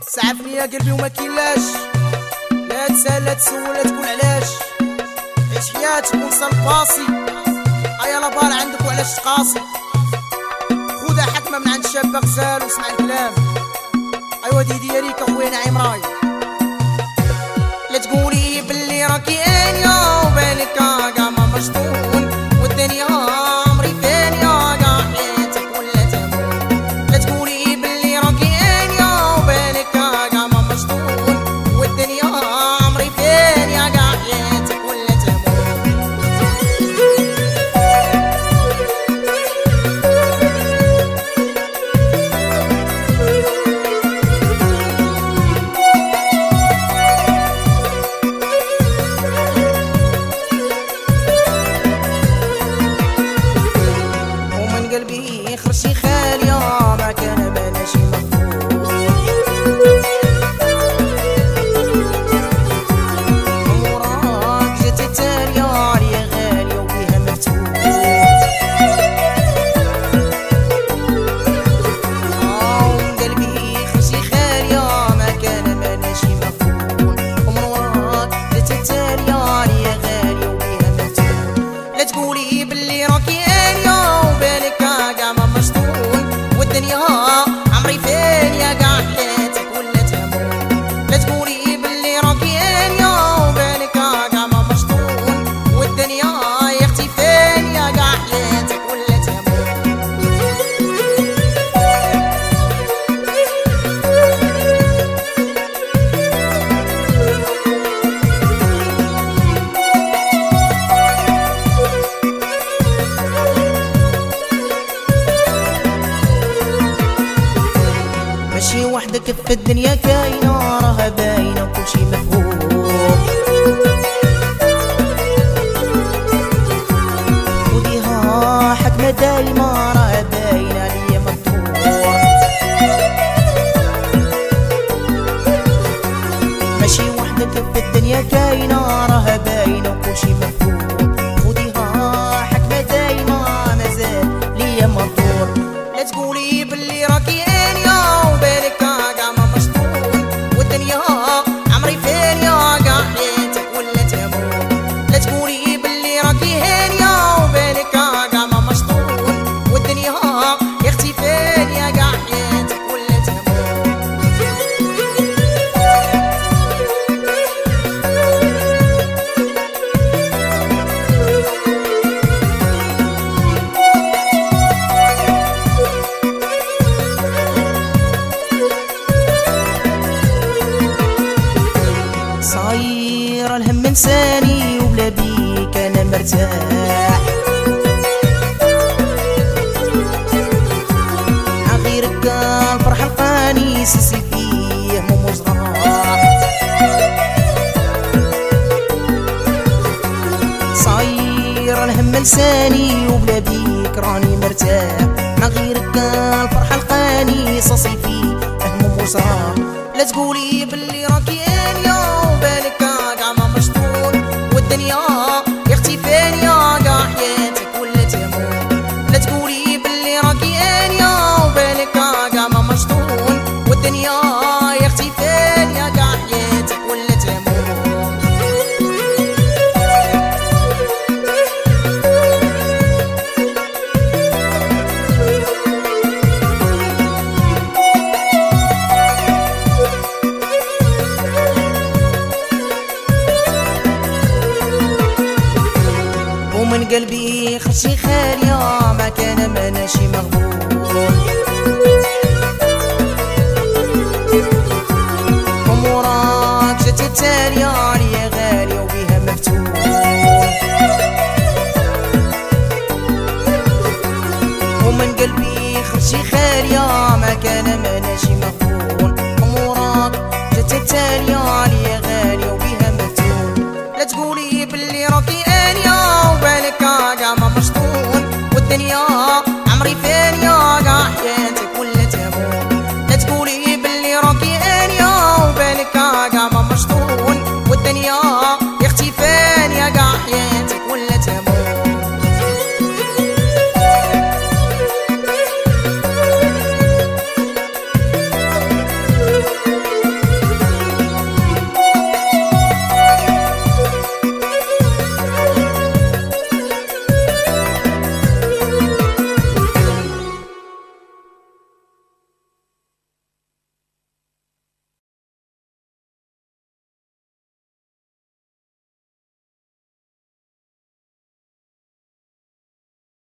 سعفني يا قلبي وما كيلاش، لا تسال لا تسول لا تقول علاش، عيش حياتك وصل باصي، ايا لابار عندك وعلاش تقاصي، خذها حكمه من عند شاب غزال واسمع الكلام. ايوا دي دياليك اخويا نعيم راي، لا تقولي باللي راكي انيا وبالك كاع ما مشطون والدنيا عمري ثانيه كاع حياتك ولا تموت، لا تقولي باللي راكي انيا وبالك كاع ما مشطون والدنيا عمري ثانيه كاع حياتك ولا قلبي خرشي خالية ما كان ماناش مفهوم، وراك جات التالية عليا غالية وبيها مفتوح، ومن قلبي خرشي خالية ما كان ماناش مفهوم، ومن وراك جات التالية عليا غالية وبيها مفتوح، لا تقولي باللي راكي والدنيا عمري فين يا قاع حياتك ولا تموت، لا تقولي باللي راكي انيا وبالك قاع ما مشطون والدنيا يا اختي فين يا قاع حياتك ولا ماشي وحدك في الدنيا كاينة راها باينة وكلشي مفهوم، وديها حكمة دايمة راها باينة ليا مفتوح، ماشي وحدك في الدنيا كاينة راها باينة وكلشي مفهوم، وديها حكمة دايمة مازال ليا مفتوح، لا تقولي باللي راكي صاير الهم انساني وبلا بيك انا مرتاح، غيرك الفرح لقاني سيسي فيه مو مزرعة، صاير الهم انساني وبلا بيك راني مرتاح، غيرك الفرح لقاني صاصي فيه مو مزرعة، لا تقولي باللي راكي انيا وبالك قاع ما مشطون والدنيا يا اختي فين يا قاع حياتك ولا تموت، لا تقولي باللي راكي انيا وبالك قاع ما مشطون والدنيا يا اختي فين يا قاع حياتك ولا تموت. ومن قلبي خرشي خالية